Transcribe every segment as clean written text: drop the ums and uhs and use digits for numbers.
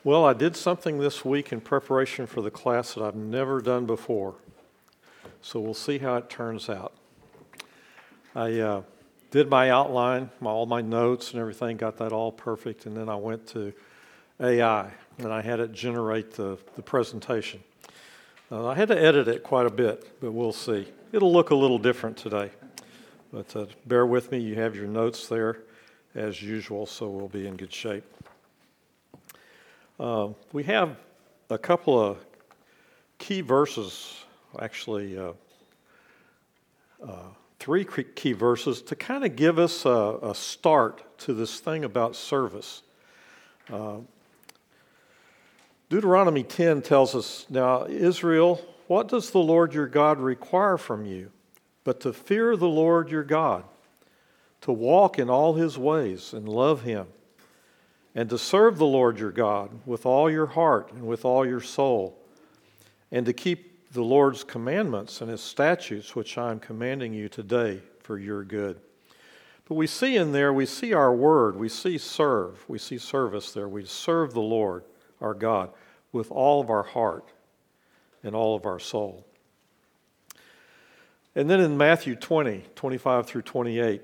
Well, I did something this week in preparation for the class that I've never done before. So we'll see how it turns out. I did my outline, all my notes and everything, got that all perfect, and then I went to AI, and I had it generate the presentation. I had to edit it quite a bit, but we'll see. It'll look a little different today. But bear with me, you have your notes there as usual, so we'll be in good shape. We have a couple of key verses, actually three key verses to kind of give us a start to this thing about service. Deuteronomy 10 tells us, "Now, Israel, what does the Lord your God require from you? But to fear the Lord your God, to walk in all his ways and love him, and to serve the Lord your God with all your heart and with all your soul, and to keep the Lord's commandments and his statutes, which I am commanding you today for your good." But we see in there, we see our word, we see serve, we see service there. We serve the Lord our God with all of our heart and all of our soul. And then in Matthew 20, 25 through 28,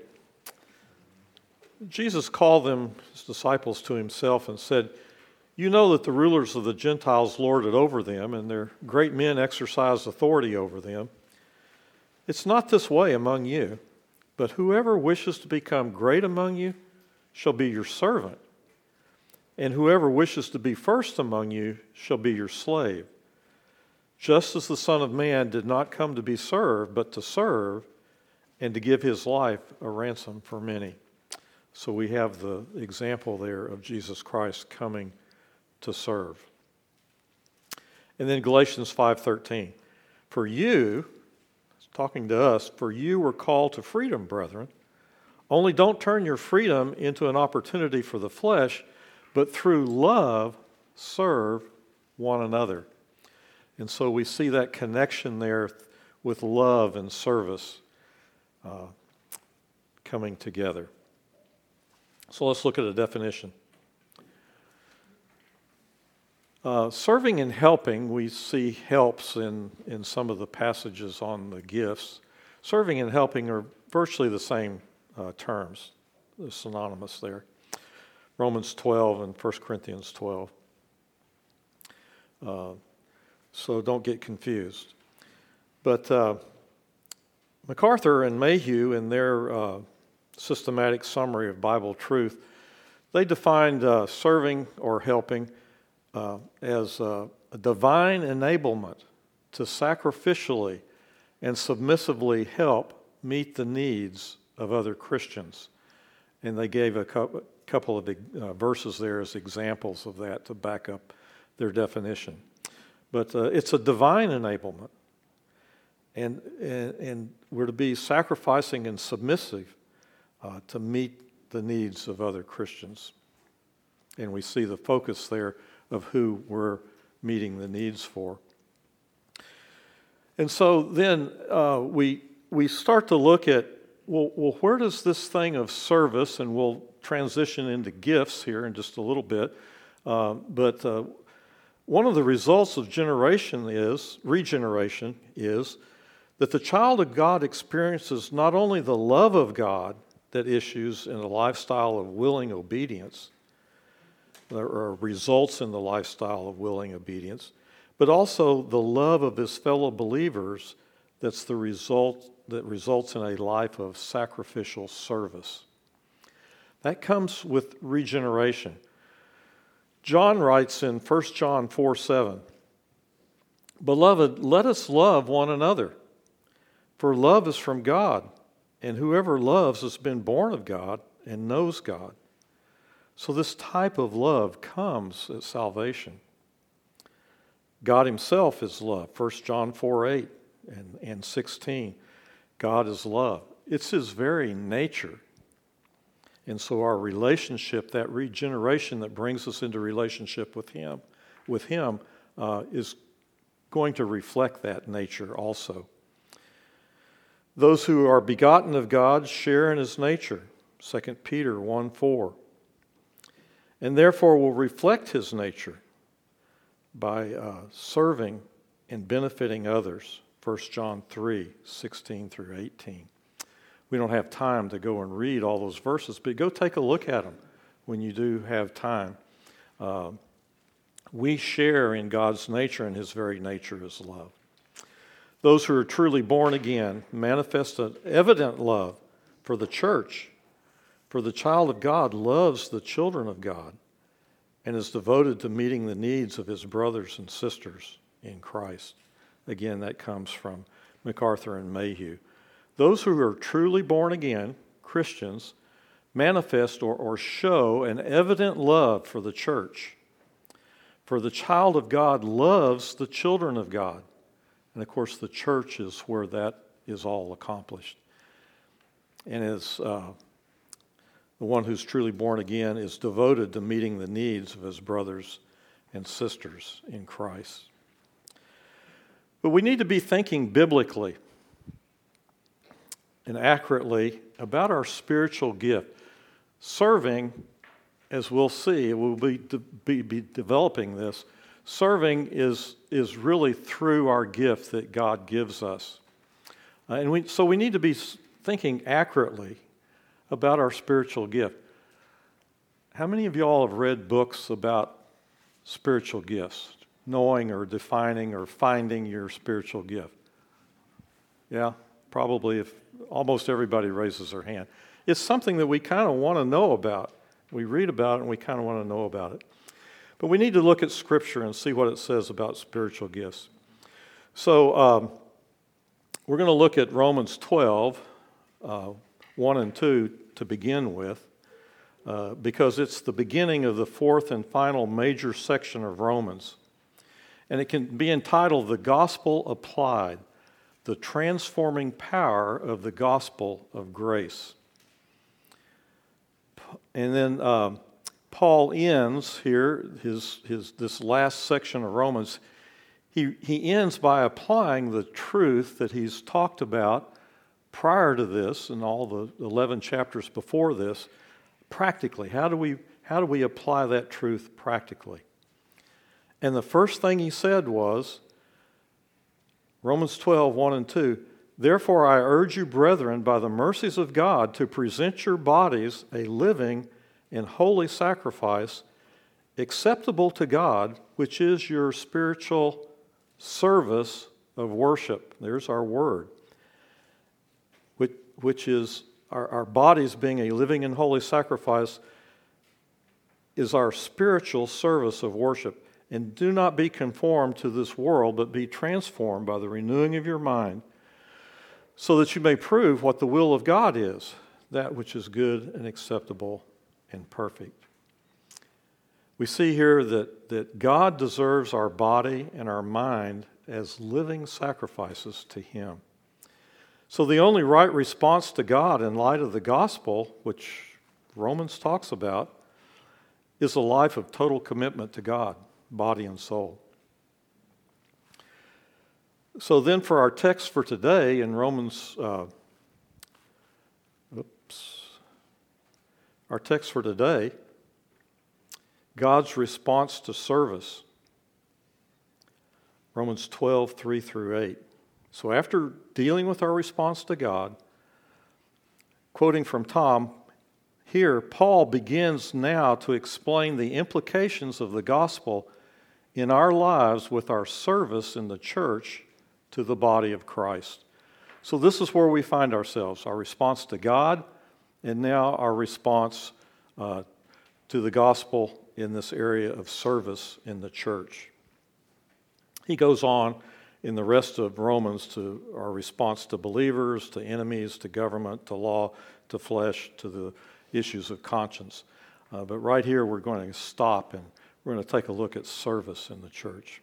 Jesus called them, his disciples, to himself and said, "You know that the rulers of the Gentiles lord it over them, and their great men exercise authority over them. It's not this way among you, but whoever wishes to become great among you shall be your servant, and whoever wishes to be first among you shall be your slave. Just as the Son of Man did not come to be served, but to serve, and to give his life a ransom for many." So we have the example there of Jesus Christ coming to serve. And then Galatians 5:13. "For you," talking to us, "for you were called to freedom, brethren. Only don't turn your freedom into an opportunity for the flesh, but through love serve one another." And so we see that connection there with love and service coming together. So let's look at a definition. Serving and helping, we see helps in some of the passages on the gifts. Serving and helping are virtually the same terms. They're synonymous there. Romans 12 and 1 Corinthians 12. So don't get confused. But MacArthur and Mayhew, in their systematic summary of Bible truth, they defined serving or helping as a divine enablement to sacrificially and submissively help meet the needs of other Christians. And they gave a couple of verses there as examples of that to back up their definition. But it's a divine enablement. And we're to be sacrificing and submissive to meet the needs of other Christians. And we see the focus there of who we're meeting the needs for. And so then we start to look at, well, where does this thing of service, and we'll transition into gifts here in just a little bit, but one of the results of regeneration is that the child of God experiences not only the love of God that issues in a lifestyle of willing obedience, or results in the lifestyle of willing obedience, but also the love of his fellow believers that results in a life of sacrificial service. That comes with regeneration. John writes in 1 John 4:7, "Beloved, let us love one another, for love is from God, and whoever loves has been born of God and knows God." So this type of love comes at salvation. God himself is love. 1 John 4:8 and 16. God is love. It's his very nature. And so our relationship, that regeneration that brings us into relationship with him is going to reflect that nature also. Those who are begotten of God share in his nature. 2 Peter 1:4. And therefore will reflect his nature. by serving and benefiting others. 1 John 3, 16 through 18. We don't have time to go and read all those verses, but go take a look at them when you do have time. We share in God's nature, and His very nature is love. Those who are truly born again manifest an evident love for the church, for the child of God loves the children of God and is devoted to meeting the needs of his brothers and sisters in Christ. Again, that comes from MacArthur and Mayhew. Those who are truly born again, Christians, manifest or show an evident love for the church. For the child of God loves the children of God. And of course, the church is where that is all accomplished. And as the one who's truly born again is devoted to meeting the needs of his brothers and sisters in Christ. But we need to be thinking biblically and accurately about our spiritual gift. Serving, as we'll see, we'll be developing this. Serving is really through our gift that God gives us. So we need to be thinking accurately about our spiritual gift. How many of y'all have read books about spiritual gifts, knowing or defining or finding your spiritual gift? Yeah, probably if almost everybody raises their hand. It's something that we kind of want to know about. We read about it and we kind of want to know about it. But we need to look at Scripture and see what it says about spiritual gifts. So we're going to look at Romans 12, 1 and 2 to begin with, because it's the beginning of the fourth and final major section of Romans. And it can be entitled The Gospel Applied, the transforming power of the gospel of grace. And then Paul ends here, this last section of Romans, he ends by applying the truth that he's talked about prior to this and all the 11 chapters before this, practically. How do we apply that truth practically? And the first thing he said was, Romans 12, 1 and 2, "Therefore I urge you, brethren, by the mercies of God, to present your bodies a living and holy sacrifice, acceptable to God, which is your spiritual service of worship." There's our word. Which is our bodies being a living and holy sacrifice is our spiritual service of worship. And do not be conformed to this world, but be transformed by the renewing of your mind, so that you may prove what the will of God is, that which is good and acceptable and perfect. We see here that God deserves our body and our mind as living sacrifices to Him. So the only right response to God in light of the gospel, which Romans talks about, is a life of total commitment to God, body and soul. So then for our text for today in Romans, our text for today, God's response to service. Romans 12, 3 through 8. So after dealing with our response to God, quoting from Tom, here Paul begins now to explain the implications of the gospel in our lives with our service in the church to the body of Christ. So this is where we find ourselves, our response to God, and now our response to the gospel in this area of service in the church. He goes on in the rest of Romans to our response to believers, to enemies, to government, to law, to flesh, to the issues of conscience. But right here we're going to stop and we're going to take a look at service in the church.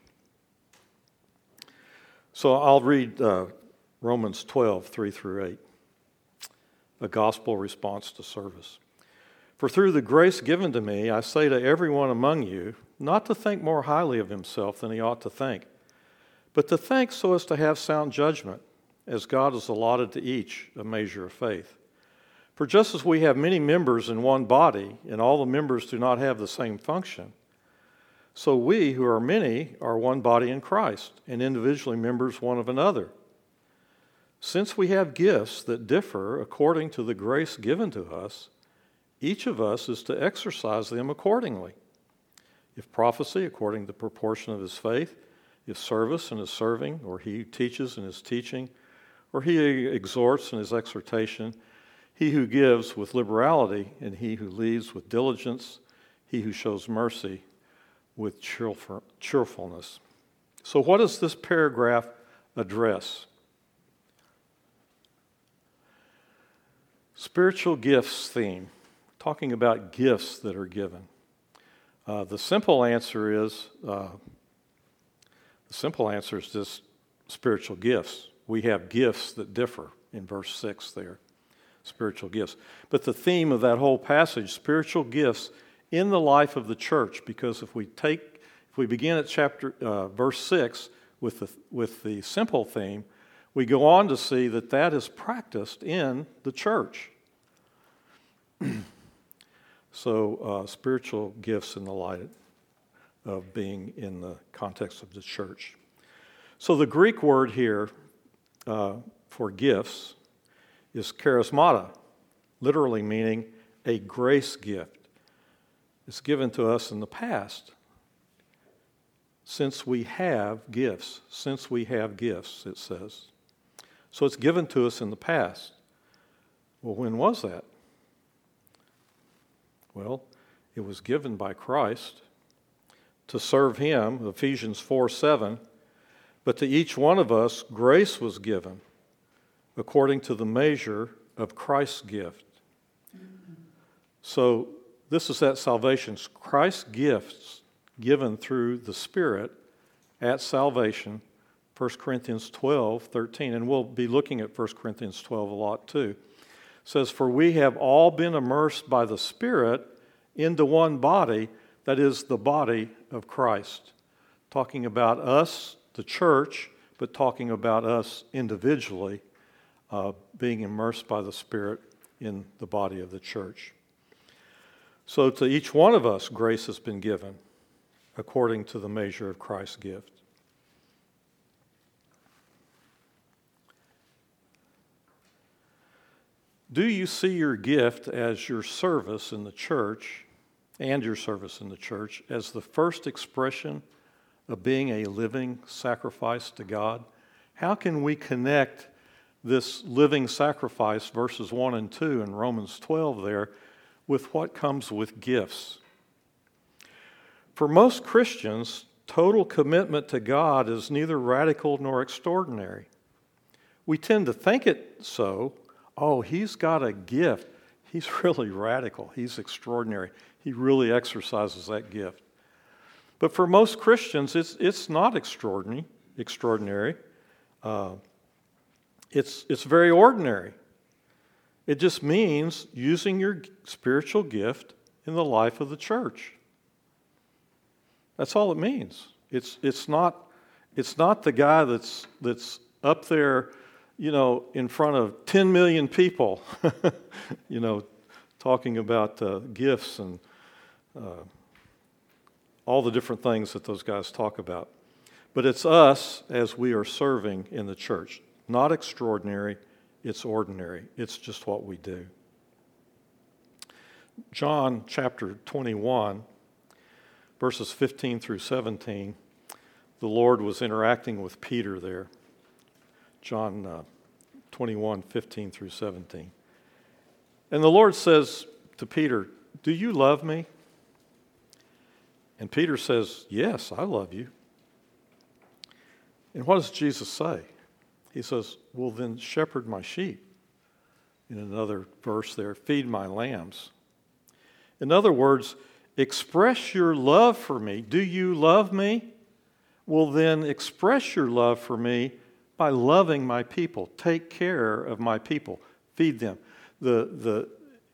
So I'll read Romans 12, 3 through 8. A gospel response to service. "For through the grace given to me, I say to everyone among you, not to think more highly of himself than he ought to think, but to think so as to have sound judgment, as God has allotted to each a measure of faith. For just as we have many members in one body, and all the members do not have the same function, So we, who are many, are one body in Christ, and individually members one of another. Since we have gifts that differ according to the grace given to us, each of us is to exercise them accordingly. If prophecy, according to the proportion of his faith, if service in his serving, or he who teaches in his teaching, or he who exhorts in his exhortation, he who gives with liberality, and he who leads with diligence, he who shows mercy with cheerfulness. So what does this paragraph address? Spiritual gifts theme, talking about gifts that are given. The simple answer is just spiritual gifts. We have gifts that differ in verse 6 there, spiritual gifts. But the theme of that whole passage, spiritual gifts in the life of the church, because if we begin at verse 6 with the simple theme, we go on to see that is practiced in the church. So spiritual gifts in the light of being in the context of the church. So the Greek word here for gifts is charismata, literally meaning a grace gift. It's given to us in the past. Since we have gifts, it says. So it's given to us in the past. Well, when was that? Well, it was given by Christ to serve him, Ephesians 4:7. But to each one of us, grace was given according to the measure of Christ's gift. So this is that salvation. Christ's gifts given through the Spirit at salvation, 1 Corinthians 12:13. And we'll be looking at 1 Corinthians 12 a lot too. It says, "For we have all been immersed by the Spirit into one body, that is the body of Christ." Talking about us, the church, but talking about us individually, being immersed by the Spirit in the body of the church. So to each one of us, grace has been given according to the measure of Christ's gift. Do you see your gift as your service in the church and your service in the church as the first expression of being a living sacrifice to God? How can we connect this living sacrifice, verses 1 and 2 in Romans 12 there, with what comes with gifts? For most Christians, total commitment to God is neither radical nor extraordinary. We tend to think it so. Oh, he's got a gift. He's really radical. He's extraordinary. He really exercises that gift. But for most Christians, it's not extraordinary. It's very ordinary. It just means using your spiritual gift in the life of the church. That's all it means. It's not the guy that's up there, in front of 10 million people, talking about gifts and all the different things that those guys talk about. But it's us as we are serving in the church. Not extraordinary, it's ordinary. It's just what we do. John chapter 21, verses 15 through 17, the Lord was interacting with Peter there. John 21, 15 through 17. And the Lord says to Peter, "Do you love me?" And Peter says, "Yes, I love you." And what does Jesus say? He says, "Well, then shepherd my sheep." In another verse there, "Feed my lambs." In other words, express your love for me. Do you love me? Well, then express your love for me by loving my people. Take care of my people. Feed them. The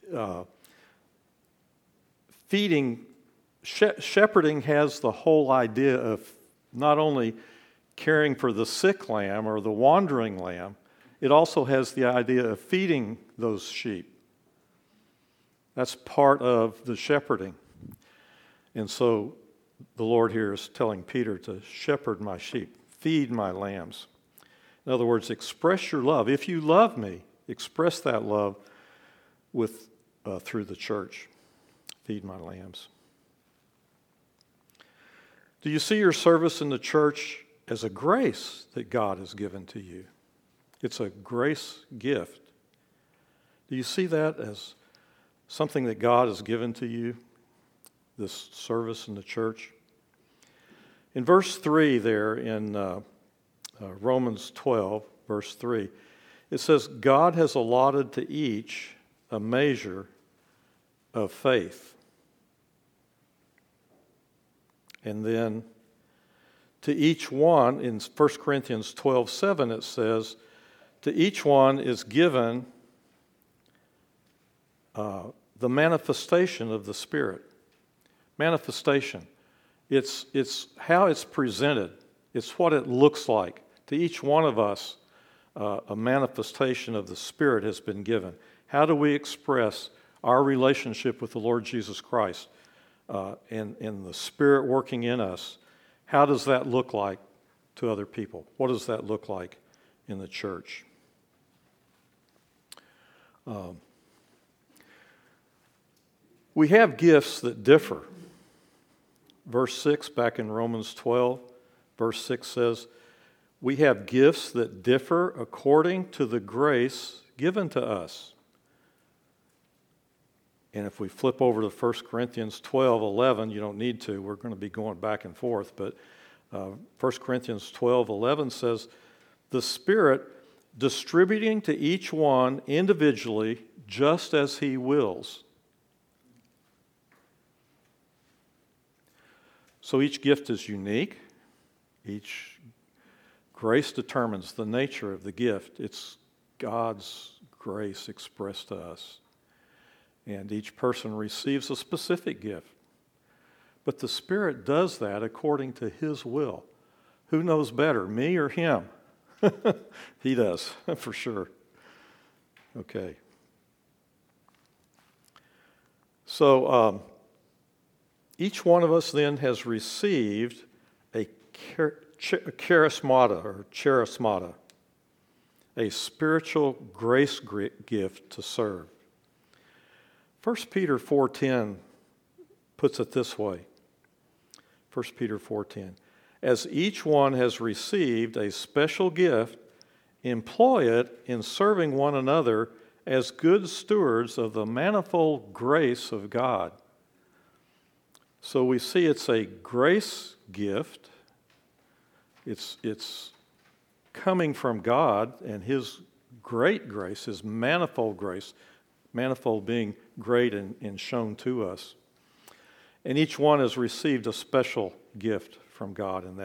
feeding, shepherding has the whole idea of not only caring for the sick lamb or the wandering lamb, it also has the idea of feeding those sheep. That's part of the shepherding. And so the Lord here is telling Peter to shepherd my sheep, feed my lambs. In other words, express your love. If you love me, express that love through the church. Feed my lambs. Do you see your service in the church as a grace that God has given to you? It's a grace gift. Do you see that as something that God has given to you, this service in the church? In verse 3 there in Romans 12, verse 3, it says, God has allotted to each a measure of faith. And then to each one, in 1 Corinthians 12:7, it says, to each one is given the manifestation of the Spirit. Manifestation. It's how it's presented. It's what it looks like. To each one of us, a manifestation of the Spirit has been given. How do we express our relationship with the Lord Jesus Christ and the Spirit working in us? How does that look like to other people? What does that look like in the church? We have gifts that differ. Verse 6 back in Romans 12, verse 6 says, we have gifts that differ according to the grace given to us. And if we flip over to 1 Corinthians 12:11, you don't need to. We're going to be going back and forth. But 1 Corinthians 12:11 says, the Spirit distributing to each one individually just as He wills. So each gift is unique. Each grace determines the nature of the gift. It's God's grace expressed to us. And each person receives a specific gift. But the Spirit does that according to His will. Who knows better, me or Him? He does, for sure. Okay. So each one of us then has received a charismata or charismata, a spiritual grace gift to serve. 1 Peter 4:10 puts it this way. 1 Peter 4:10. As each one has received a special gift, employ it in serving one another as good stewards of the manifold grace of God. So we see it's a grace gift. It's coming from God and His great grace, His manifold grace, manifold being great and shown to us. And each one has received a special gift from God in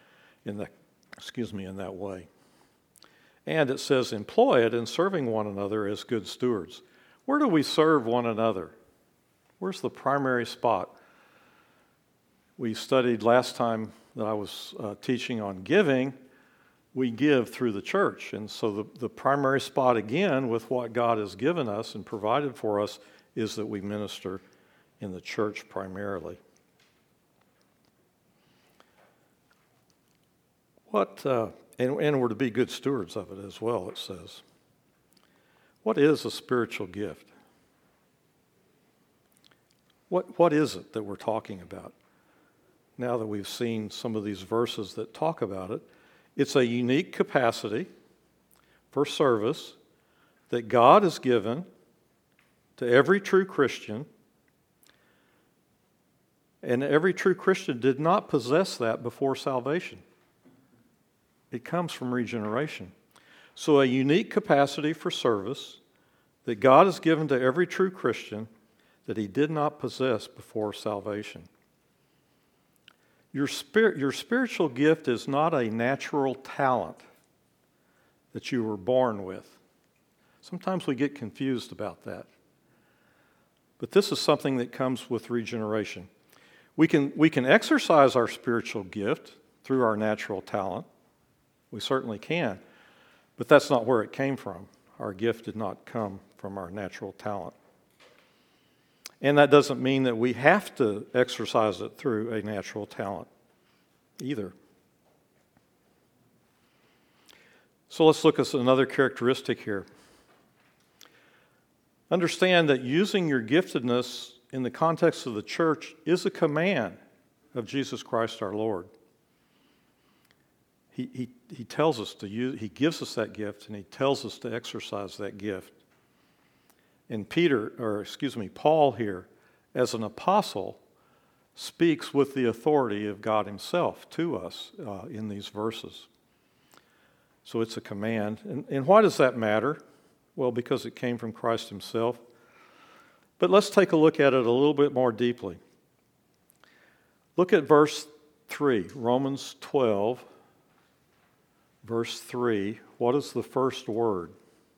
that way. And it says, employ it in serving one another as good stewards. Where do we serve one another? Where's the primary spot? We studied last time that I was teaching on giving. We give through the church. And so the primary spot, again, with what God has given us and provided for us, is that we minister in the church primarily. And we're to be good stewards of it as well, it says. What is a spiritual gift? What is it that we're talking about? Now that we've seen some of these verses that talk about it, it's a unique capacity for service that God has given to every true Christian, and every true Christian did not possess that before salvation. It comes from regeneration. So a unique capacity for service that God has given to every true Christian that he did not possess before salvation. Your spiritual gift is not a natural talent that you were born with. Sometimes we get confused about that. But this is something that comes with regeneration. We can exercise our spiritual gift through our natural talent. We certainly can. But that's not where it came from. Our gift did not come from our natural talent. And that doesn't mean that we have to exercise it through a natural talent either. So let's look at another characteristic here. Understand that using your giftedness in the context of the church is a command of Jesus Christ our Lord. He tells us to use, he gives us that gift, and he tells us to exercise that gift. And Paul here, as an apostle, speaks with the authority of God himself to us in these verses. So it's a command. And why does that matter? Well, because it came from Christ himself. But let's take a look at it a little bit more deeply. Look at verse 3, Romans 12, verse 3. What is the first word?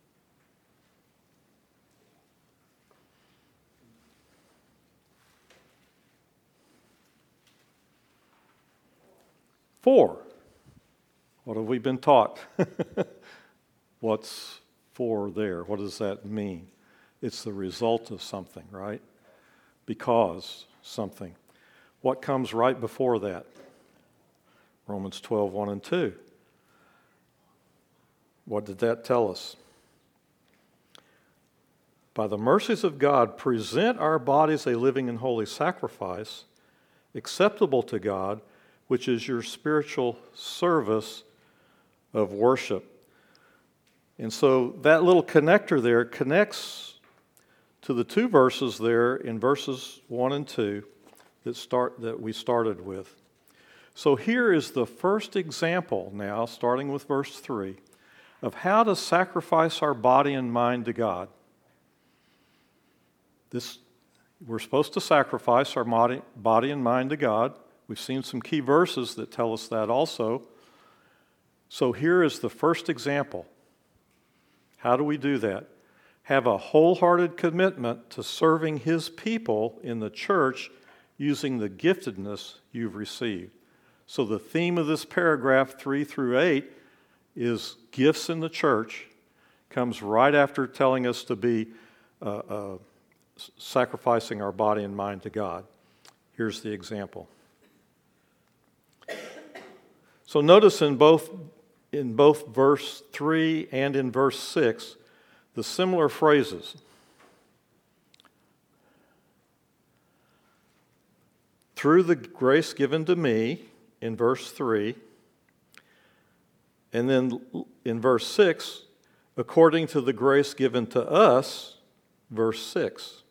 For. What have we been taught? What's for there? What does that mean? It's the result of something, right? Because something. What comes right before that? Romans 12, 1 and 2. What did that tell us? By the mercies of God, present our bodies a living and holy sacrifice, acceptable to God, which is your spiritual service of worship. And so that little connector there connects to the two verses there in verses 1 and 2 that we started with. So here is the first example now, starting with verse 3, of how to sacrifice our body and mind to God. We're supposed to sacrifice our body and mind to God. We've seen some key verses that tell us that also. So here is the first example. How do we do that? Have a wholehearted commitment to serving his people in the church using the giftedness you've received. So the theme of this paragraph 3 through 8 is gifts in the church. Comes right after telling us to be sacrificing our body and mind to God. Here's the example. So notice in both verse 3 and in verse 6, the similar phrases. Through the grace given to me, in verse 3, and then in verse 6, according to the grace given to us, verse 6.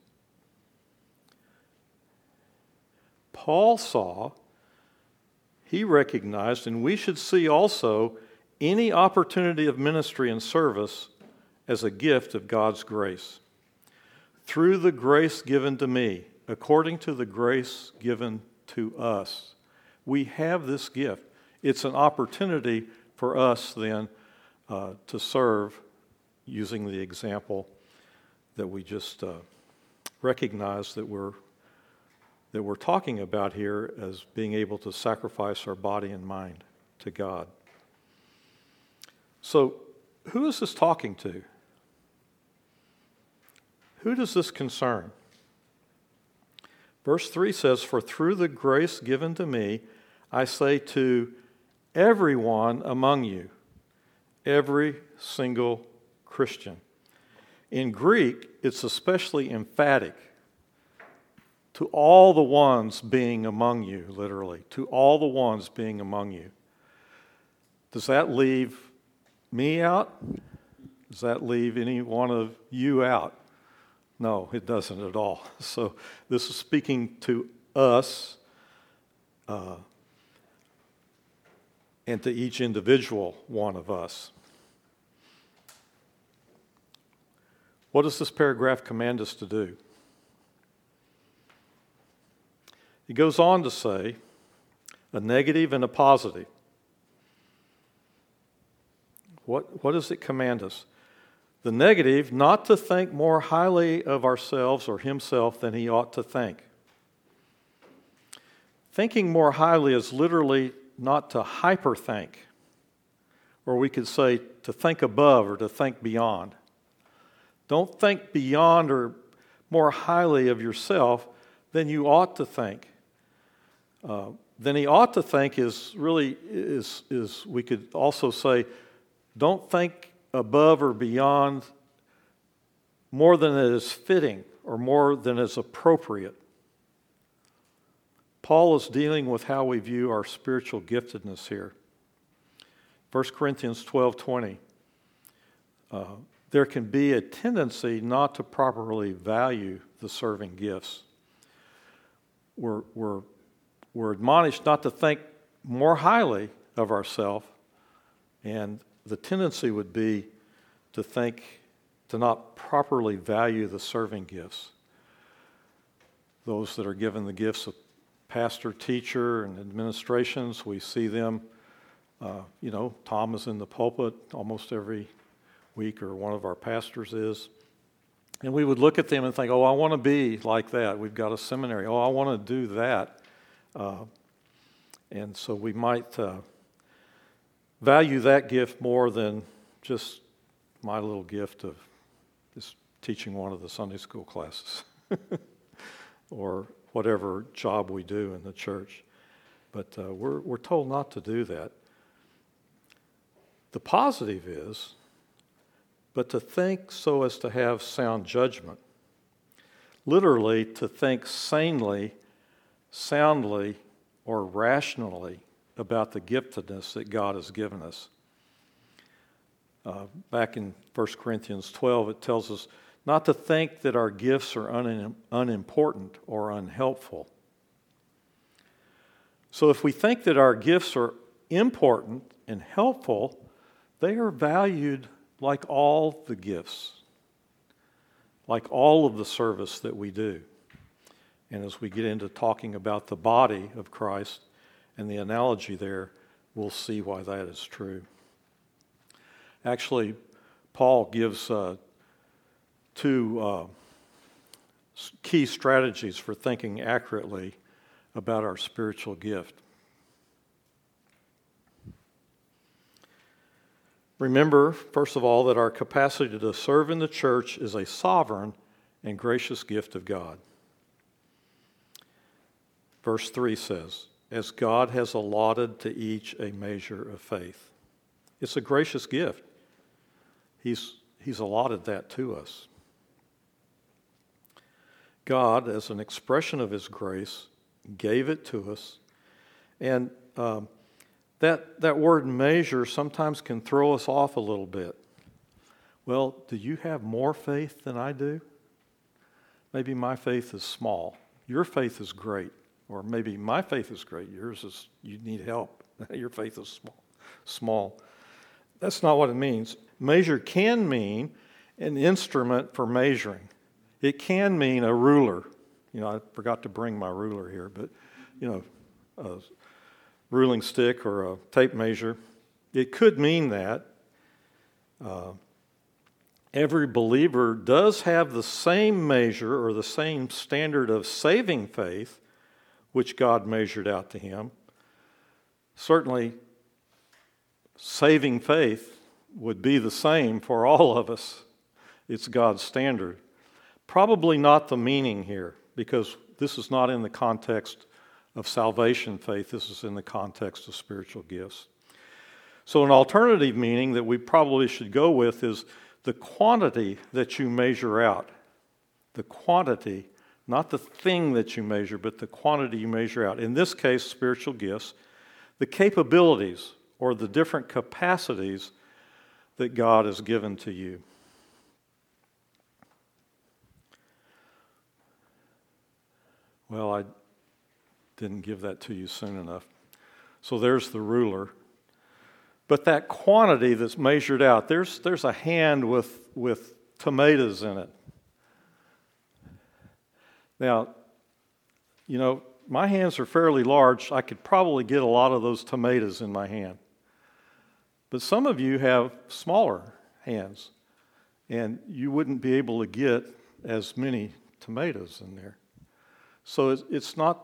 Paul saw, he recognized, and we should see also any opportunity of ministry and service as a gift of God's grace. Through the grace given to me, according to the grace given to us. We have this gift. It's an opportunity for us then to serve using the example that we just recognized that we're talking about here as being able to sacrifice our body and mind to God. So, who is this talking to? Who does this concern? Verse 3 says, "For through the grace given to me, I say to everyone among you," every single Christian. In Greek, it's especially emphatic. To all the ones being among you, literally. To all the ones being among you. Does that leave me out? Does that leave any one of you out? No, it doesn't at all. So this is speaking to us and to each individual one of us. What does this paragraph command us to do? It goes on to say a negative and a positive. What does it command us? The negative, not to think more highly of ourselves or himself than he ought to think. Thinking more highly is literally not to hyperthink, or we could say to think above or to think beyond. Don't think beyond or more highly of yourself than you ought to think. Then he ought to think is we could also say, don't think above or beyond more than it is fitting or more than is appropriate. Paul is dealing with how we view our spiritual giftedness here. 1 Corinthians 12:20. There can be a tendency not to properly value the serving gifts. We're admonished not to think more highly of ourselves, and the tendency would be to not properly value the serving gifts. Those that are given the gifts of pastor, teacher, and administrations, we see them, Tom is in the pulpit almost every week, or one of our pastors is. And we would look at them and think, oh, I want to be like that. We've got a seminary. Oh, I want to do that. And so we might value that gift more than just my little gift of just teaching one of the Sunday school classes or whatever job we do in the church. But we're told not to do that. The positive is, but to think so as to have sound judgment. Literally, to think sanely, soundly, or rationally about the giftedness that God has given us. Back in 1 Corinthians 12, it tells us not to think that our gifts are unimportant or unhelpful. So if we think that our gifts are important and helpful, they are valued like all the gifts, like all of the service that we do. And as we get into talking about the body of Christ and the analogy there, we'll see why that is true. Actually, Paul gives two key strategies for thinking accurately about our spiritual gift. Remember, first of all, that our capacity to serve in the church is a sovereign and gracious gift of God. Verse 3 says, as God has allotted to each a measure of faith. It's a gracious gift. He's allotted that to us. God, as an expression of His grace, gave it to us. And that word measure sometimes can throw us off a little bit. Well, do you have more faith than I do? Maybe my faith is small. Your faith is great. Or maybe my faith is great. Yours is, you need help. Your faith is small. That's not what it means. Measure can mean an instrument for measuring. It can mean a ruler. I forgot to bring my ruler here, but, a ruling stick or a tape measure. It could mean that. Every believer does have the same measure or the same standard of saving faith which God measured out to him. Certainly, saving faith would be the same for all of us. It's God's standard. Probably not the meaning here, because this is not in the context of salvation faith. This is in the context of spiritual gifts. So an alternative meaning that we probably should go with is the quantity that you measure out. The quantity, not the thing that you measure, but the quantity you measure out. In this case, spiritual gifts, the capabilities or the different capacities that God has given to you. Well, I didn't give that to you soon enough. So there's the ruler. But that quantity that's measured out, there's a hand with tomatoes in it. Now, my hands are fairly large. I could probably get a lot of those tomatoes in my hand. But some of you have smaller hands, and you wouldn't be able to get as many tomatoes in there. So it's not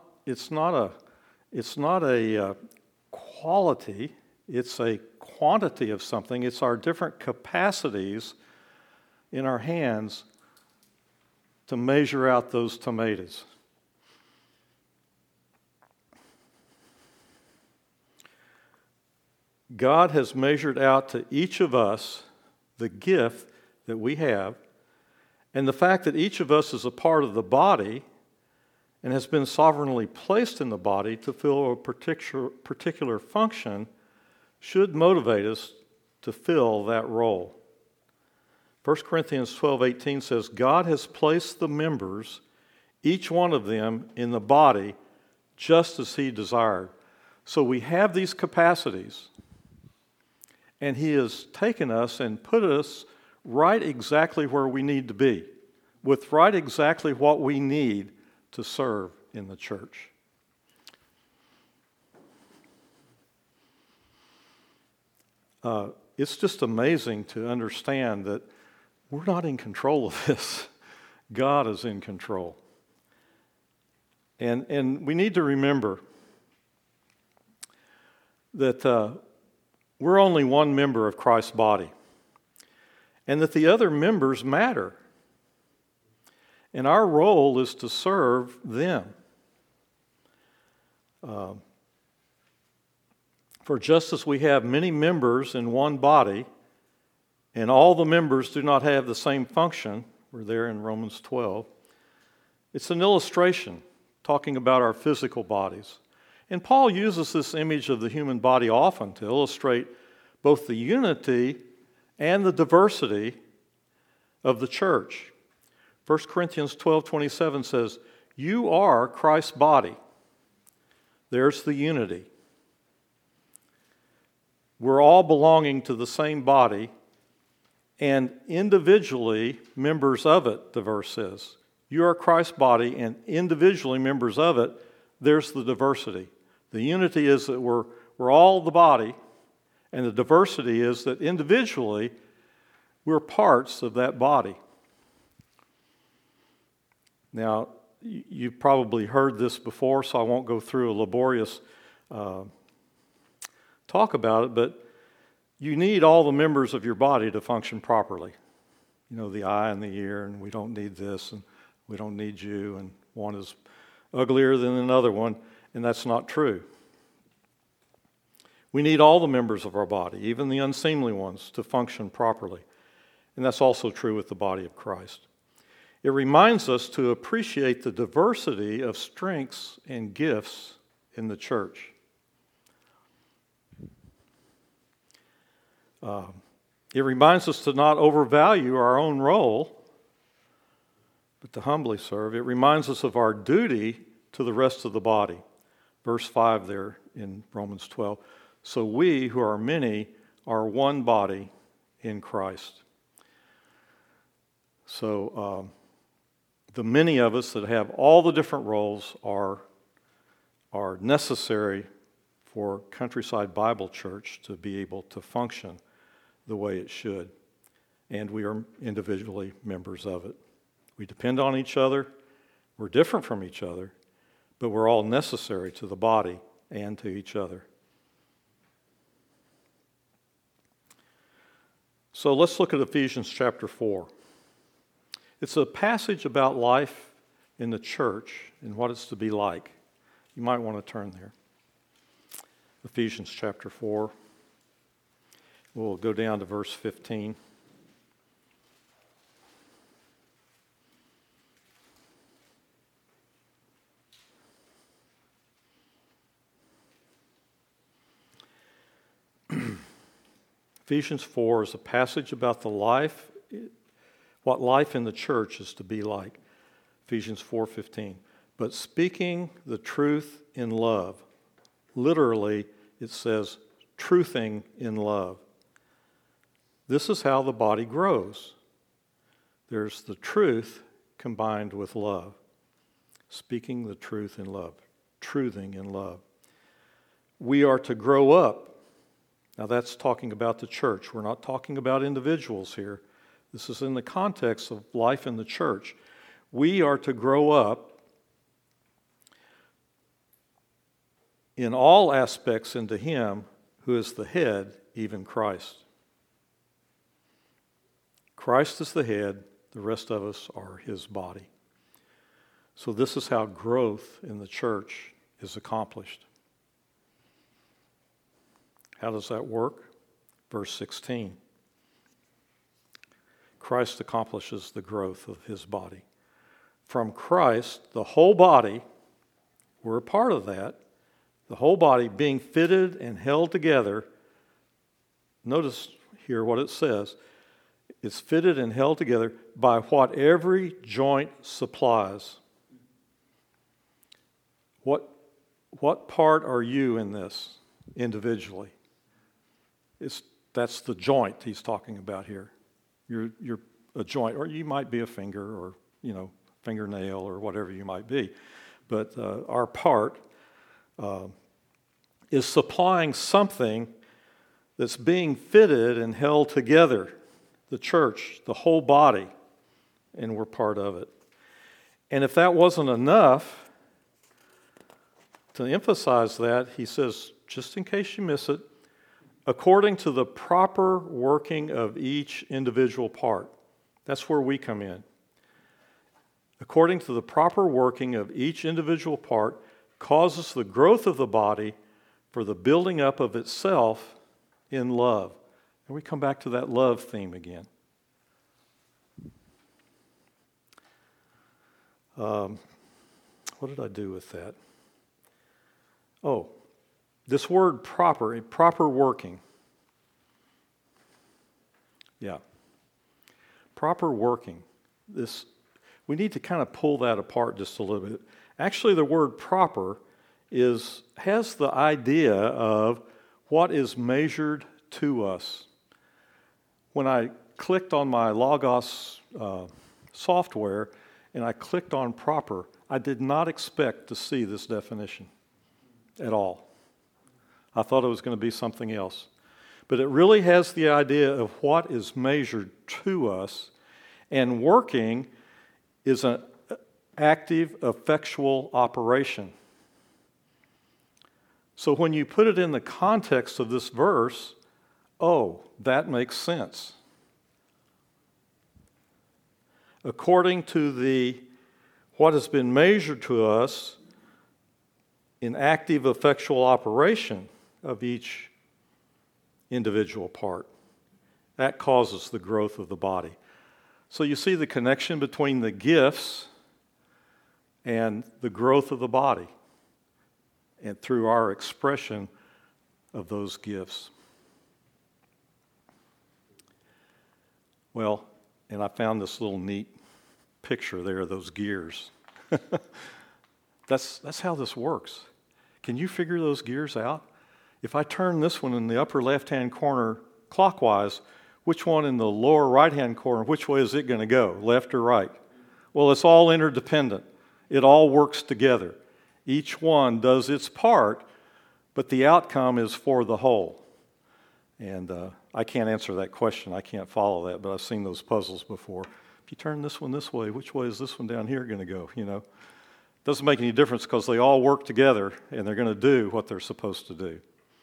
a quality. It's a quantity of something. It's our different capacities in our hands to measure out those tomatoes. God has measured out to each of us the gift that we have, and the fact that each of us is a part of the body and has been sovereignly placed in the body to fill a particular function should motivate us to fill that role. 1 Corinthians 12:18 says, God has placed the members, each one of them, in the body just as He desired. So we have these capacities, and He has taken us and put us right exactly where we need to be, with right exactly what we need to serve in the church. It's just amazing to understand that we're not in control of this. God is in control. And we need to remember that we're only one member of Christ's body, and that the other members matter. And our role is to serve them. For just as we have many members in one body, and all the members do not have the same function, we're there in Romans 12, it's an illustration talking about our physical bodies. And Paul uses this image of the human body often to illustrate both the unity and the diversity of the church. 1 Corinthians 12:27 says, you are Christ's body. There's the unity. We're all belonging to the same body and individually members of it, the verse says. You are Christ's body and individually members of it. There's the diversity. The unity is that we're all the body, and the diversity is that individually we're parts of that body. Now, you've probably heard this before, so I won't go through a laborious talk about it, but you need all the members of your body to function properly. You know, the eye and the ear, and we don't need this, and we don't need you, and one is uglier than another one, and that's not true. We need all the members of our body, even the unseemly ones, to function properly. And that's also true with the body of Christ. It reminds us to appreciate the diversity of strengths and gifts in the church. It reminds us to not overvalue our own role, but to humbly serve. It reminds us of our duty to the rest of the body. Verse 5 there in Romans 12. So we, who are many, are one body in Christ. So the many of us that have all the different roles are necessary for Countryside Bible Church to be able to function the way it should. And we are individually members of it. We depend on each other. We're different from each other, but we're all necessary to the body and to each other. So let's look at Ephesians chapter 4. It's a passage about life in the church and what it's to be like. You might want to turn there. Ephesians chapter 4. We'll go down to verse 15. Ephesians 4 is a passage about the life, what life in the church is to be like. Ephesians 4:15. But speaking the truth in love. Literally, it says, truthing in love. This is how the body grows. There's the truth combined with love. Speaking the truth in love. Truthing in love. We are to grow up. Now that's talking about the church. We're not talking about individuals here. This is in the context of life in the church. We are to grow up in all aspects into Him who is the head, even Christ. Christ is the head. The rest of us are His body. So this is how growth in the church is accomplished. How does that work? Verse 16. Christ accomplishes the growth of his body. From Christ, the whole body, we're a part of that, the whole body being fitted and held together. Notice here what it says. It's fitted and held together by what every joint supplies. What part are you in this individually? That's the joint he's talking about here. You're a joint, or you might be a finger, or fingernail, or whatever you might be. But our part is supplying something that's being fitted and held together. The church, the whole body, and we're part of it. And if that wasn't enough, to emphasize that, he says, just in case you miss it, according to the proper working of each individual part. That's where we come in. According to the proper working of each individual part causes the growth of the body for the building up of itself in love. And we come back to that love theme again. What did I do with that? Oh, this word proper working. Yeah. Proper working. We need to kind of pull that apart just a little bit. Actually, the word proper has the idea of what is measured to us. When I clicked on my Logos software and I clicked on proper, I did not expect to see this definition at all. I thought it was going to be something else. But it really has the idea of what is measured to us, and working is an active, effectual operation. So when you put it in the context of this verse, that makes sense. According to what has been measured to us in active, effectual operation of each individual part, that causes the growth of the body. So you see the connection between the gifts and the growth of the body, and through our expression of those gifts. Well, and I found this little neat picture there of those gears. That's how this works. Can you figure those gears out? If I turn this one in the upper left-hand corner clockwise, which one in the lower right-hand corner, which way is it going to go, left or right? Well, it's all interdependent. It all works together. Each one does its part, but the outcome is for the whole. And I can't answer that question. I can't follow that, but I've seen those puzzles before. If you turn this one this way, which way is this one down here going to go, Doesn't make any difference because they all work together and they're going to do what they're supposed to do.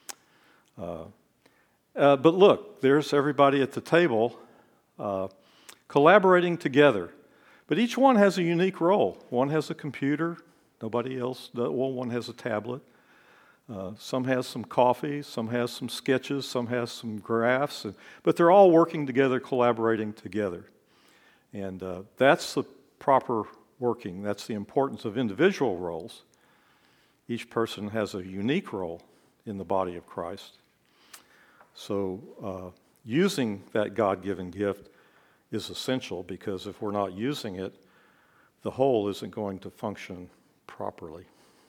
But look, there's everybody at the table collaborating together. But each one has a unique role. One has a computer. Nobody else does. Well, one has a tablet. Some has some coffee. Some has some sketches. Some has some graphs. But they're all working together, collaborating together. And that's the proper working. That's the importance of individual roles. Each person has a unique role in the body of Christ. So using that God-given gift is essential, because if we're not using it, the whole isn't going to function properly.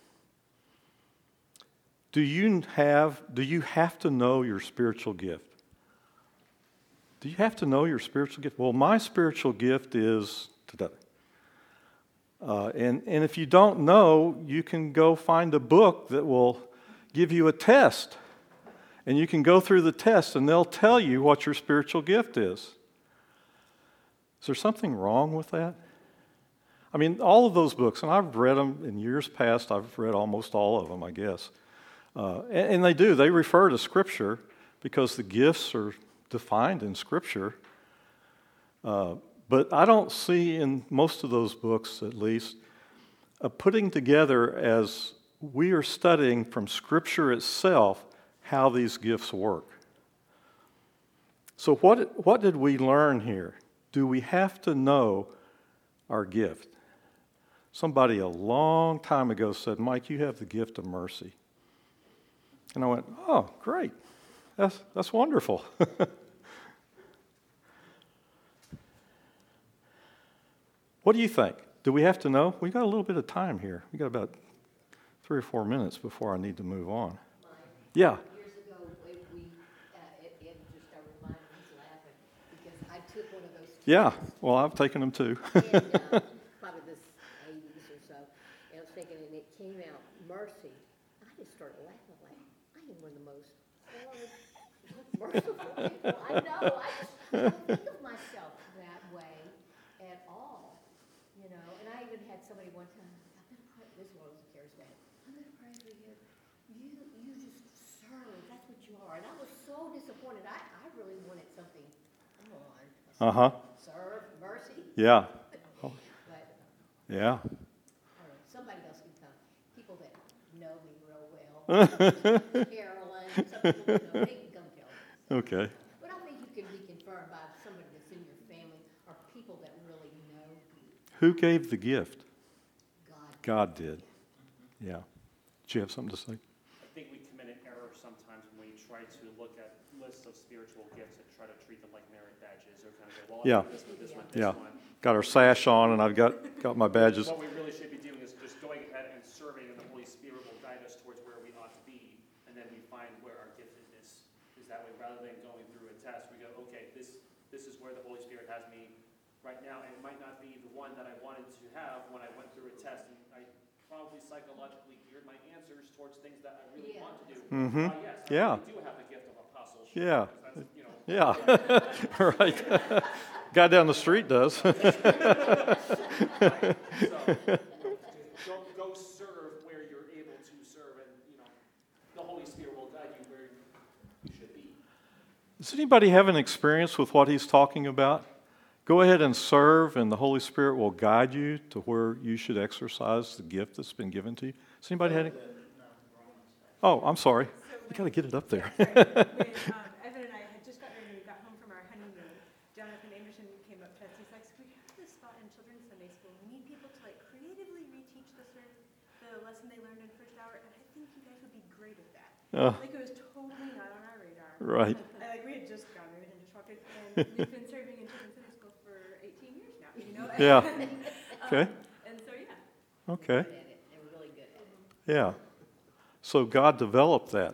Do you have to know your spiritual gift? Do you have to know your spiritual gift? Well, my spiritual gift is today. And if you don't know, you can go find a book that will give you a test. And you can go through the test, and they'll tell you what your spiritual gift is. Is there something wrong with that? I mean, all of those books, and I've read them in years past. I've read almost all of them, I guess. And they do. They refer to Scripture because the gifts are defined in Scripture. But I don't see in most of those books, at least, putting together, as we are studying from Scripture itself, how these gifts work. So what did we learn here? Do we have to know our gift? Somebody a long time ago said, Mike, you have the gift of mercy. And I went, oh, great. That's wonderful. What do you think? Do we have to know? We got a little bit of time here. We got about 3 or 4 minutes before I need to move on. Mike, Yeah. years ago, it just our reminder was laughing because I took one of those. Yeah. Well, I've taken them too. And, probably this 80s or so. And I was thinking, and it came out mercy. I just started laughing. Like, I am one of the most merciful people I know. I don't think of myself that way at all. You know, and I even had somebody one time. I'm gonna pray. This one was a charismatic. I'm gonna pray for you. You just serve. That's what you are. And I was so disappointed. I really wanted something. Come on. Uh-huh. Serve, mercy. Yeah. But Yeah. I don't know, somebody else can come. People that know me real well. Carolyn, some people know, they can come tell me. Okay. But I think you can be confirmed by somebody that's in your family or people that really know you. Who gave the gift? God. God did. Yeah. Did you have something to say? I think we commit an error sometimes when we try to look at lists of spiritual gifts and try to treat them like merit badges or kind of go, well, Yeah. I this one, this one, Yeah. this one. Got our sash on, and I've got my badges. What we really should be doing is just going ahead and serving, and the Holy Spirit will guide us towards where we ought to be, and then we find where our giftedness is that way. Rather than going through a test, we go, okay, this is where the Holy Spirit has me right now, and it might not be the one that I wanted to have when I went through a test, and I probably psychologically geared my answers towards things that I really want to do. Mm-hmm. Yes, Yeah. I really do have the gift of apostleship. Yeah. That's, you know, Yeah. Right. Guy down the street does. So, go serve where you're able to serve, and the Holy Spirit will guide you where you should be. Does anybody have an experience with what he's talking about? Go ahead and serve, and the Holy Spirit will guide you to where you should exercise the gift that's been given to you. Does anybody have any? Oh, I'm sorry. You got to get it up there. When Evan and I had just got married, we got home from our honeymoon. Jonathan Anderson came up to us. He's like, "So we have this spot in children's Sunday school. We need people to creatively reteach the lesson they learned in first hour, and I think you guys would be great at that." It was totally not on our radar. Right. And we had just got married and just walked in, and we've been serving in children's Sunday school for 18 years now. Yeah. Okay. And so Okay. Good at it. They were really good at it. Yeah. So God developed that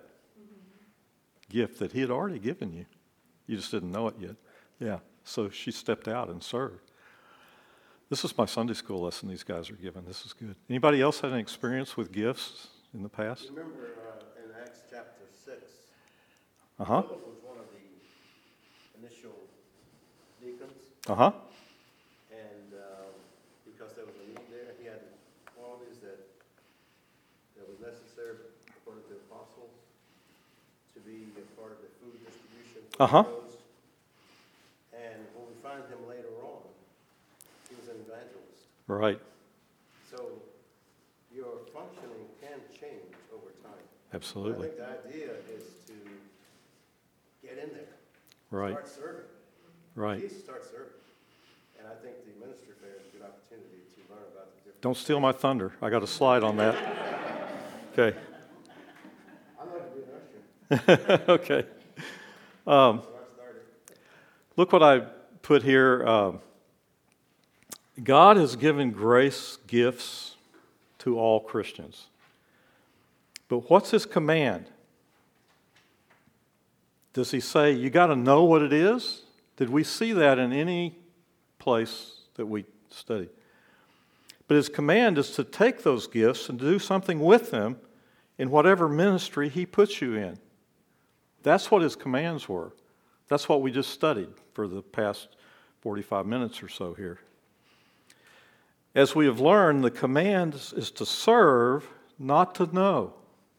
gift that he had already given you. You just didn't know it yet. Yeah. So she stepped out and served. This is my Sunday school lesson these guys are giving. This is good. Anybody else had an experience with gifts in the past? Remember in Acts chapter 6, Uh-huh. Philip was one of the initial deacons, Uh-huh. and because there was a need there, he had qualities that was necessary according to the apostles to be a part of the food distribution for Uh-huh. those. And when we find him later on, he was an evangelist. Right. So your functioning can change over time. Absolutely. I think the idea is to get in there. Right. Start serving. Right. Please start serving. And I think the ministry fair is a good opportunity to learn about the different. Don't steal my thunder. I got a slide on that. Okay. I'd like to be an usher. Okay. So I started. Look what I put here. God has given grace gifts to all Christians. But what's his command? Does he say, you got to know what it is? Did we see that in any place that we study? But his command is to take those gifts and to do something with them in whatever ministry he puts you in. That's what his commands were. That's what we just studied for the past 45 minutes or so here. As we have learned, the command is to serve, not to know.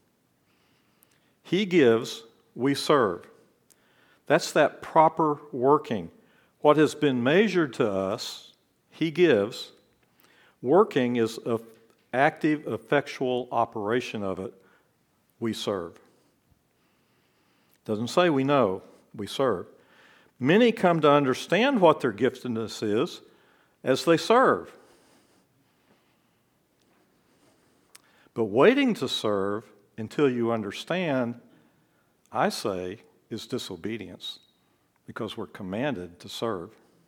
He gives, we serve. That's that proper working. What has been measured to us, he gives. Working is active, effectual operation of it, we serve. Doesn't say we know, we serve. Many come to understand what their giftedness is as they serve. But waiting to serve until you understand, I say, is disobedience, because we're commanded to serve.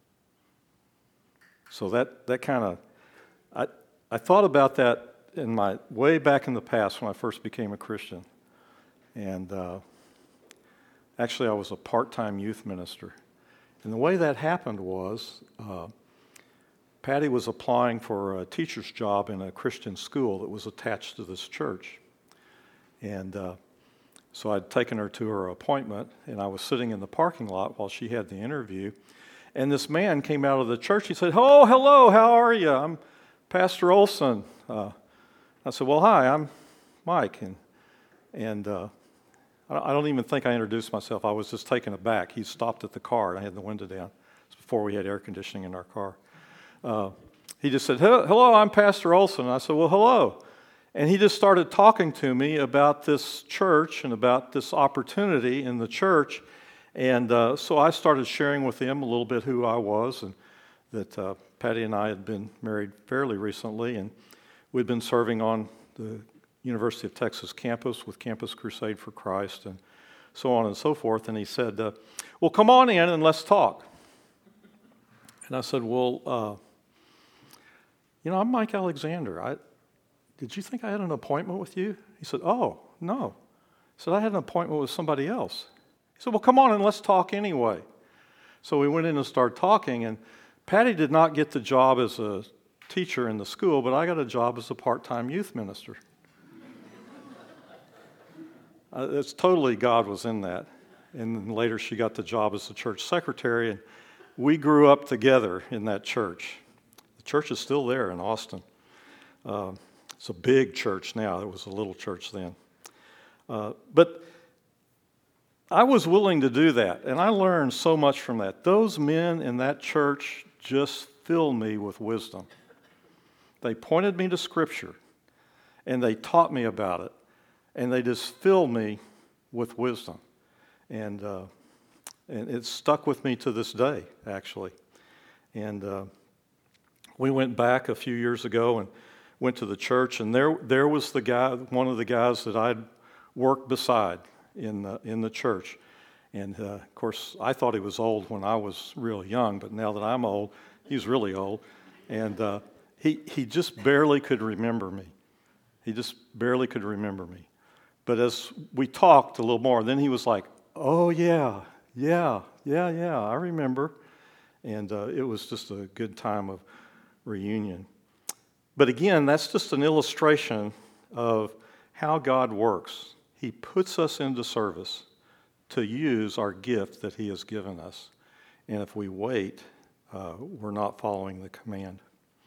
So that kind of, I thought about that way back in the past when I first became a Christian. And actually I was a part-time youth minister. And the way that happened was, Patty was applying for a teacher's job in a Christian school that was attached to this church. And so I'd taken her to her appointment, and I was sitting in the parking lot while she had the interview. And this man came out of the church. He said, "Oh, hello, how are you? I'm Pastor Olson." I said, "Well, hi, I'm Mike." And I don't even think I introduced myself. I was just taken aback. He stopped at the car, and I had the window down. It was before we had air conditioning in our car. He just said, "Hello, I'm Pastor Olson." And I said, "Well, hello." And he just started talking to me about this church and about this opportunity in the church. And so I started sharing with him a little bit who I was, and that Patty and I had been married fairly recently, and we'd been serving on the University of Texas campus with Campus Crusade for Christ and so on and so forth. And he said, "Well, come on in and let's talk." And I said, "Well, I'm Mike Alexander. Did you think I had an appointment with you?" He said, "Oh, no." I said, "I had an appointment with somebody else." He said, "Well, come on and let's talk anyway." So we went in and started talking, and Patty did not get the job as a teacher in the school, but I got a job as a part-time youth minister. It's totally God was in that. And then later she got the job as the church secretary, and we grew up together in that church. The church is still there in Austin. It's a big church now. It was a little church then. But I was willing to do that, and I learned so much from that. Those men in that church just filled me with wisdom. They pointed me to Scripture, and they taught me about it, and they just filled me with wisdom. And it stuck with me to this day, actually. And we went back a few years ago and went to the church, and there was the guy, one of the guys that I'd worked beside in the church. And of course, I thought he was old when I was real young, but now that I'm old, he's really old. And he just barely could remember me. He just barely could remember me. But as we talked a little more, then he was like, "Oh, yeah, I remember." And it was just a good time of reunion. But again, that's just an illustration of how God works. He puts us into service to use our gift that He has given us. And if we wait, we're not following the command.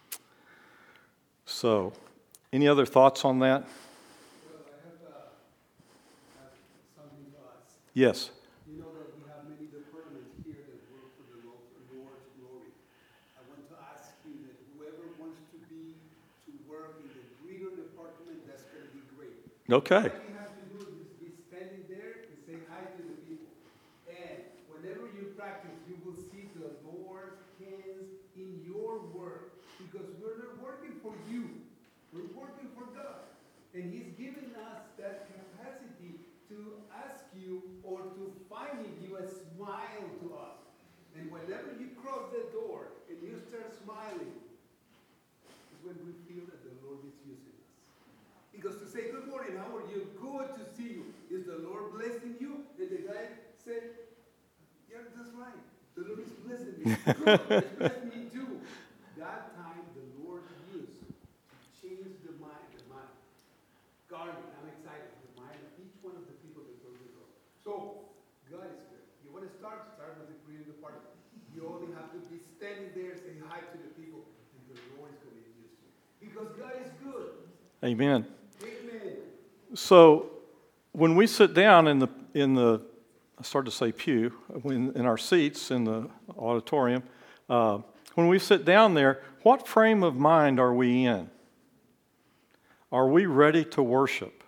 So, any other thoughts on that? Well, I have something to ask. Yes. You know that we have many departments here that work for the Lord's glory. I want to ask you that whoever wants to work in the greeter department, that's going to be great. Okay. All you have to do is be standing there and say hi to the people. And whenever you practice, you will see the Lord's hands in your work, because we're not working for you. We're working for God. And He's given us that capacity to ask you or to finding you a smile to us. And whenever you cross the door and you start smiling, is when we feel that the Lord is using us. Because to say, "Good morning, how are you? Good to see you." Is the Lord blessing you? And the guy said, "Yeah, that's right. The Lord is blessing me." Good, He's blessing me too. That time the Lord used to change the mind. Garden, I'm excited. The mind of each one of the people that go to the door. So, God is good. You want to start with the creative department. You only have to be standing there, say hi to the people, and the Lord is going to use you. Because God is good. Amen. Amen. So, when we sit down in the I started to say pew, in our seats in the auditorium, when we sit down there, what frame of mind are we in? Are we ready to worship?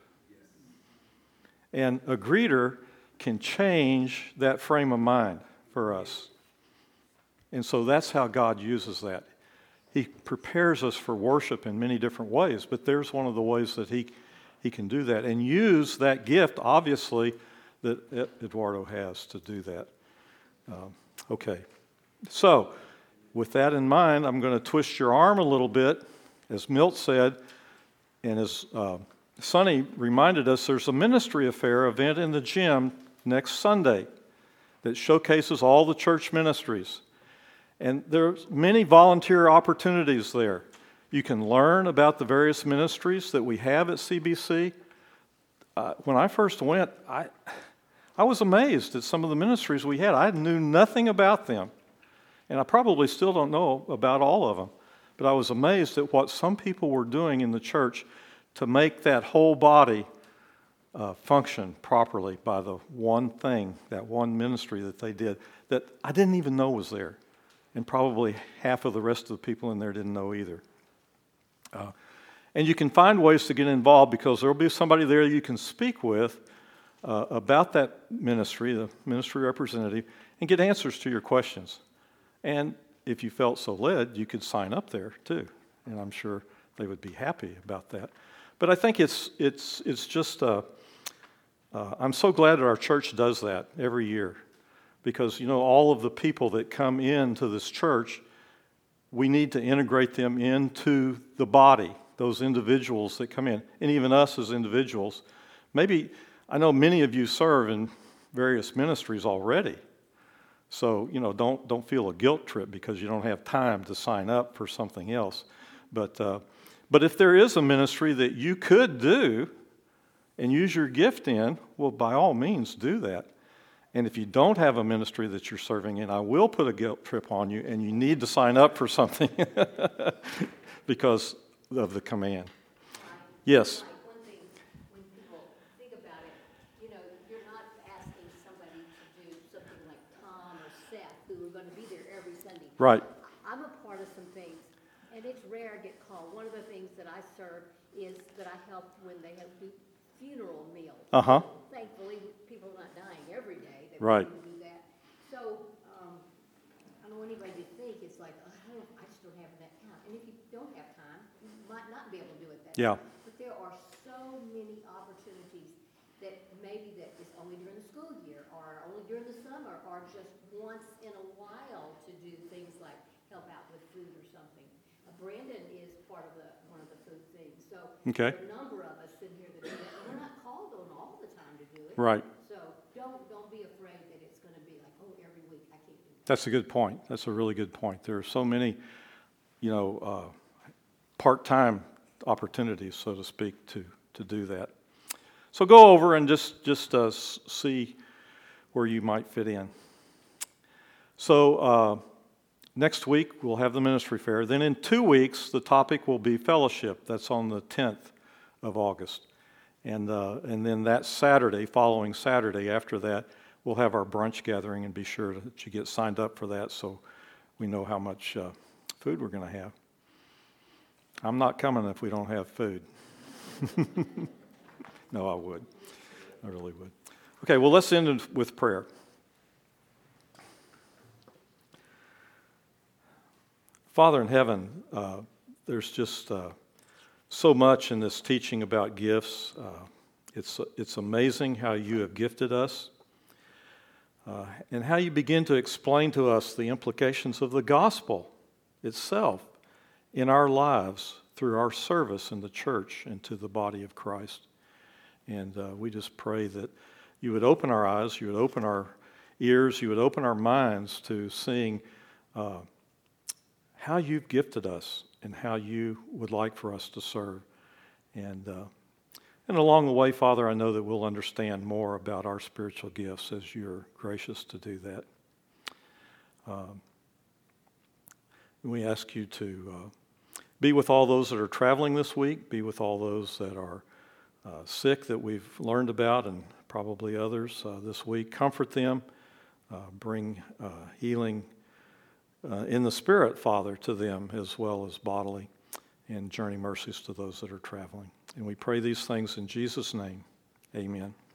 And a greeter can change that frame of mind for us. And so that's how God uses that. He prepares us for worship in many different ways, but there's one of the ways that he can do that and use that gift, obviously, that Eduardo has to do that. Okay. So, with that in mind, I'm going to twist your arm a little bit. As Milt said, and as Sonny reminded us, there's a ministry affair event in the gym next Sunday that showcases all the church ministries. And there's many volunteer opportunities there. You can learn about the various ministries that we have at CBC. When I first went, I was amazed at some of the ministries we had. I knew nothing about them. And I probably still don't know about all of them. But I was amazed at what some people were doing in the church to make that whole body function properly by the one thing, that one ministry that they did, that I didn't even know was there. And probably half of the rest of the people in there didn't know either. And you can find ways to get involved because there will be somebody there you can speak with about that ministry, the ministry representative, and get answers to your questions. And if you felt so led, you could sign up there too. And I'm sure they would be happy about that. But I think it's just, I'm so glad that our church does that every year. Because, all of the people that come into this church, we need to integrate them into the body, those individuals that come in, and even us as individuals. Maybe, I know many of you serve in various ministries already. So, don't feel a guilt trip because you don't have time to sign up for something else. But if there is a ministry that you could do and use your gift in, well, by all means, do that. And if you don't have a ministry that you're serving in, I will put a guilt trip on you, and you need to sign up for something because of the command. Yes? One thing, when people think about it, you're not asking somebody to do something like Tom or Seth, who are going to be there every Sunday. Right. I'm a part of some things, and it's rare I get called. One of the things that I serve is that I help when they have funeral meals. Uh-huh. Thankfully, people are not dying every day. Right. Do that. So, I don't want anybody to think it's like, I just don't have that time. And if you don't have time, you might not be able to do it that Yeah. time. But there are so many opportunities that maybe that is only during the school year or only during the summer or just once in a while to do things like help out with food or something. Brandon is part of one of the food things. So Okay. there are a number of us in here that do that. And we're not called on all the time to do it. Right. So don't be afraid that it's going to be like, every week I can't do that. That's a good point. That's a really good point. There are so many, part-time opportunities, so to speak, to do that. So go over and just see where you might fit in. So next week we'll have the ministry fair. Then in 2 weeks the topic will be fellowship. That's on the 10th of August. And then that Saturday, following Saturday after that, we'll have our brunch gathering, and be sure that you get signed up for that so we know how much food we're going to have. I'm not coming if we don't have food. No, I would. I really would. Okay, well, let's end with prayer. Father in heaven, there's just so much in this teaching about gifts. It's amazing how you have gifted us and how you begin to explain to us the implications of the gospel itself in our lives through our service in the church and to the body of Christ. And we just pray that you would open our eyes, you would open our ears, you would open our minds to seeing how you've gifted us and how you would like for us to serve. And along the way, Father, I know that we'll understand more about our spiritual gifts as you're gracious to do that. We ask you to be with all those that are traveling this week, be with all those that are sick that we've learned about, and probably others this week. Comfort them, bring healing in the spirit, Father, to them as well as bodily. and journey mercies to those that are traveling. And we pray these things in Jesus' name. Amen.